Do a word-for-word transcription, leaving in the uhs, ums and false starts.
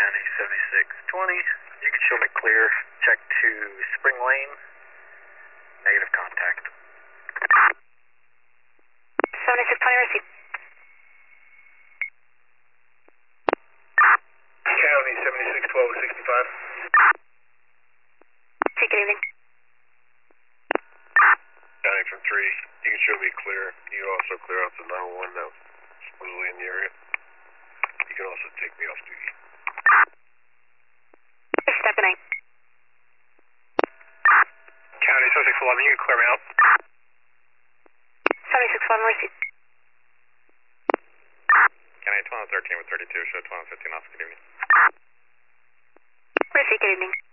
County seventy-six twenty. You can show me clear. Check to Spring Lane. Negative contact. seventy-six twenty, receive. County seventy-six twelve sixty-five. See, good evening. County from three. You can show me clear. You can also clear out the nine one one that was supposedly in the area. You can also take me off duty. Stepping eight. County seventy-six eleven, you can clear me out. seventy-six eleven, receive. County twelve thirteen with thirty-two, show twelve fifteen off, good evening. Receive, good evening.